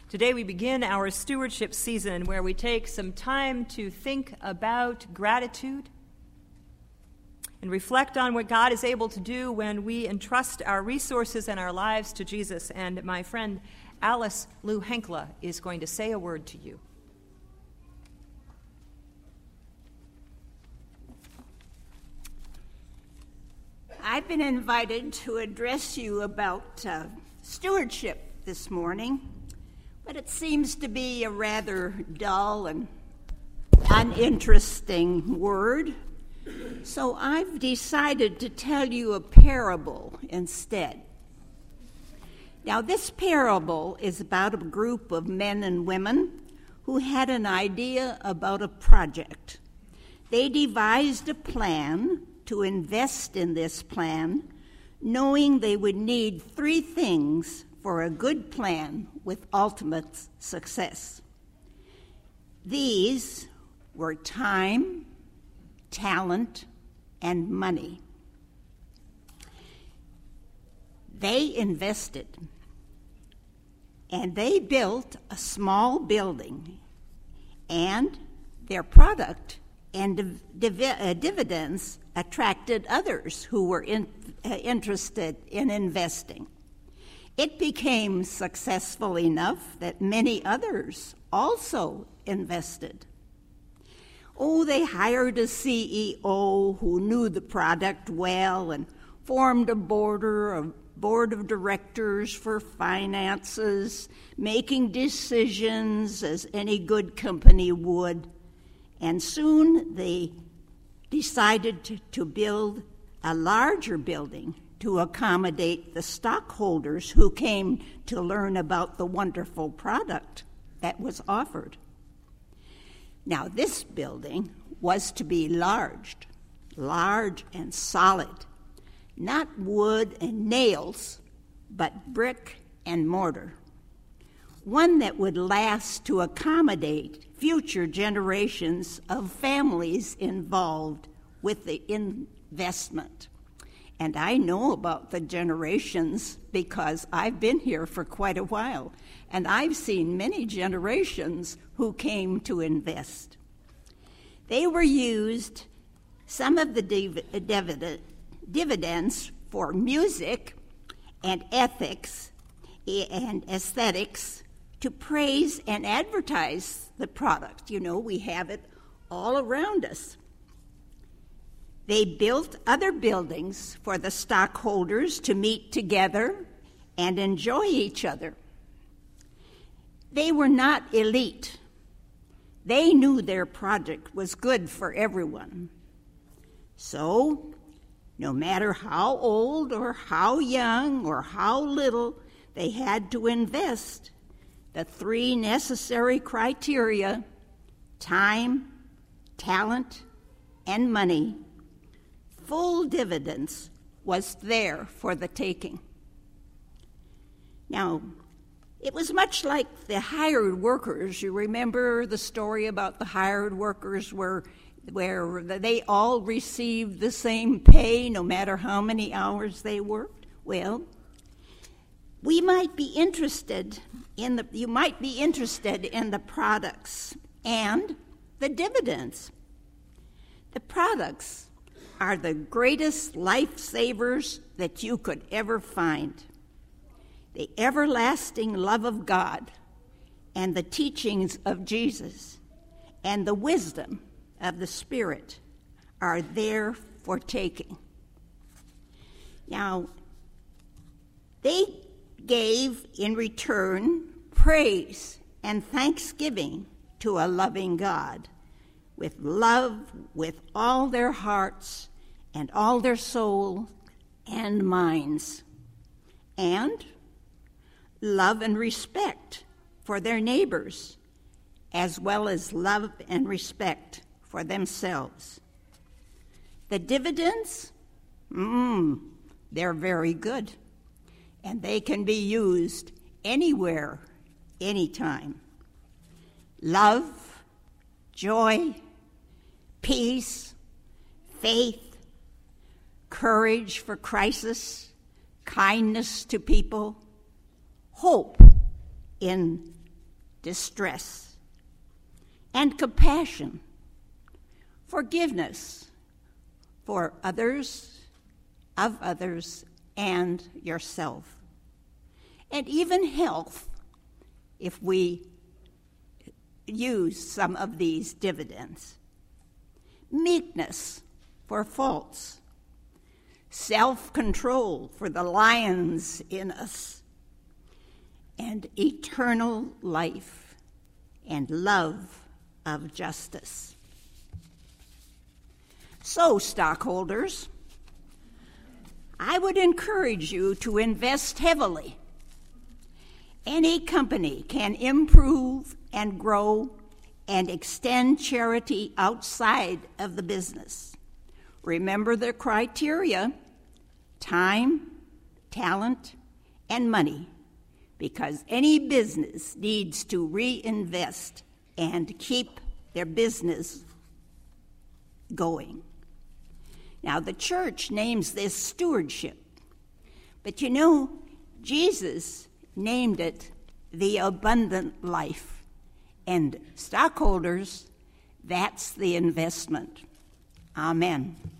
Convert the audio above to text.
Today we begin our stewardship season where we take some time to think about gratitude and reflect on what God is able to do when we entrust our resources and our lives to Jesus. And my friend Alice Lou Henkla is going to say a word to you. I've been invited to address you about stewardship this morning, but it seems to be a rather dull and uninteresting word. So I've decided to tell you a parable instead. Now, this parable is about a group of men and women who had an idea about a project. They devised a plan to invest in this plan, knowing they would need three things for a good plan with ultimate success. These were time, talent, and money. They invested, and they built a small building, and their product and dividends attracted others who were interested in investing. It became successful enough that many others also invested. They hired a CEO who knew the product well and formed a board of directors for finances, making decisions as any good company would. And soon they decided to build a larger building to accommodate the stockholders who came to learn about the wonderful product that was offered. Now, this building was to be large and solid, not wood and nails, but brick and mortar. One that would last to accommodate future generations of families involved with the investment. And I know about the generations because I've been here for quite a while, and I've seen many generations who came to invest. They were used, some of the dividends for music and ethics and aesthetics to praise and advertise the product. You know, we have it all around us. They built other buildings for the stockholders to meet together and enjoy each other. They were not elite. They knew their project was good for everyone. So, no matter how old or how young or how little they had to invest, the three necessary criteria, time, talent, and money, full dividends was there for the taking. Now, it was much like the hired workers. You remember the story about the hired workers where they all received the same pay no matter how many hours they worked? Well, you might be interested in the products and the dividends. The products are the greatest lifesavers that you could ever find. The everlasting love of God and the teachings of Jesus and the wisdom of the Spirit are there for taking. Now, they gave in return praise and thanksgiving to a loving God with love with all their hearts and all their soul and minds, and love and respect for their neighbors, as well as love and respect for themselves. The dividends, they're very good, and they can be used anywhere, anytime. Love, joy, peace, faith, courage for crisis, kindness to people, hope in distress, and compassion, forgiveness for others, of others, and yourself, and even health if we use some of these dividends. Meekness for faults, self-control for the lions in us, and eternal life and love of justice. So, stockholders, I would encourage you to invest heavily. Any company can improve and grow and extend charity outside of the business. Remember the criteria: time, talent, and money, because any business needs to reinvest and keep their business going. Now, the church names this stewardship, but you know, Jesus named it the abundant life. And stockholders, that's the investment. Amen.